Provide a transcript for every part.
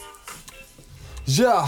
Ja,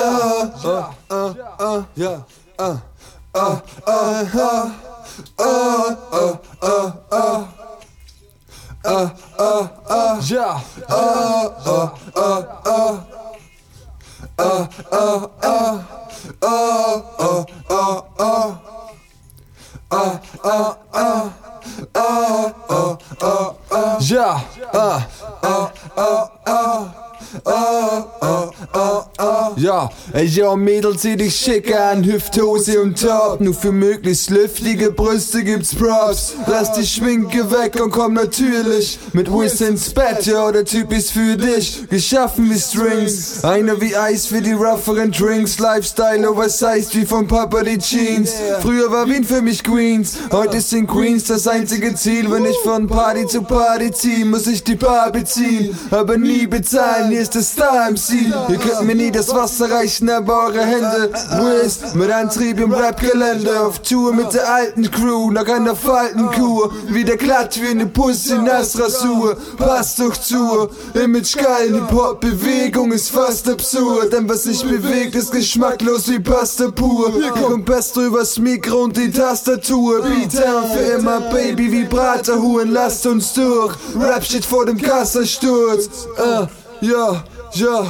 ja, ey, yo, Mädel, zieh dich schick an, Hüfthose und Top. Nur für möglichst lüftige Brüste gibt's Props. Lass die Schminke weg und komm natürlich mit Whis ins Bett, ja, der Typ ist für dich geschaffen wie Strings. Einer wie Eis für die rougheren Drinks. Lifestyle oversized wie von Papa die Jeans. Früher war Wien für mich Queens, heute sind Queens das einzige Ziel. Wenn ich von Party zu Party zieh, muss ich die Bar beziehen, aber nie bezahlen, hier ist der Star MC. Ihr könnt mir nie das Wasser reichen, aber eure Hände. Whiz mit Antrieb im Rap-Gelände, auf Tour mit der alten Crew, nach einer Faltenkur, wieder glatt wie eine Pussy Nassrasur. Passt doch zu, Image geil, Hip-Hop-Bewegung ist fast absurd, denn was sich bewegt ist geschmacklos wie Pasta pur. Hier kommt Pesto übers Mikro und die Tastatur. Beatdown für immer, Baby, Vibratorhuren, lasst uns durch. Rap steht vor dem Kassensturz. Ja, ja,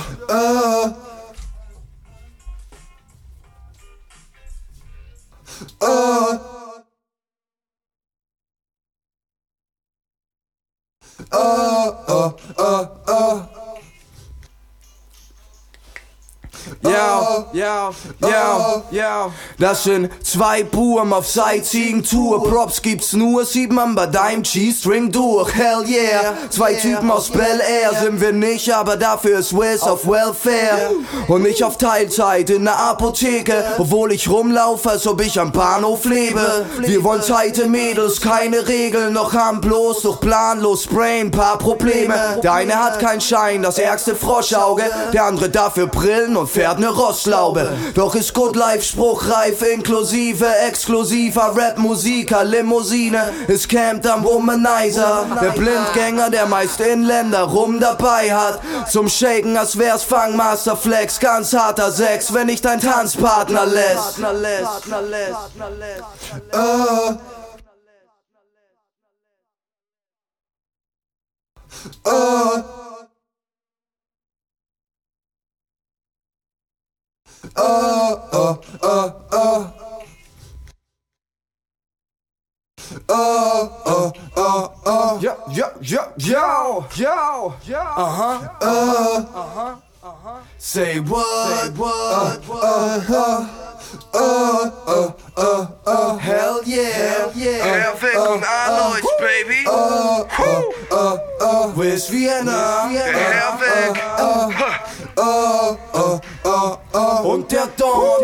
Das sind zwei Buben auf Sightseeing-Tour. Props gibt's nur, sieht man bei deinem G-String durch. Hell yeah, zwei Typen aus Bel Air sind wir nicht, aber dafür ist Wiz auf Welfare. Und ich auf Teilzeit in der Apotheke, obwohl ich rumlaufe, als ob ich am Bahnhof lebe. Wir wollen zeite Mädels, keine Regeln, noch harmlos, doch planlos, sprayen, paar Probleme. Der eine hat keinen Schein, das ärgste Froschauge, der andere dafür Brillen und fährt ne Rostlaube. Doch ist Good Life spruchreif, inklusive exklusiver Rap-Musiker, Limousine ist campt am Womanizer. Der Blindgänger, der meist Inländer rum dabei hat, zum Shaken, als wär's Fangmaster Flex. Ganz harter Sex, wenn ich dein Tanzpartner lässt. Say what? Hell yeah. Herweg und Alois, baby. Wiz Vienna. Herweg. Und der Don.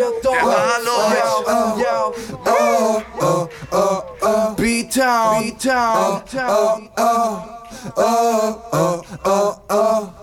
Alois. Beatdown.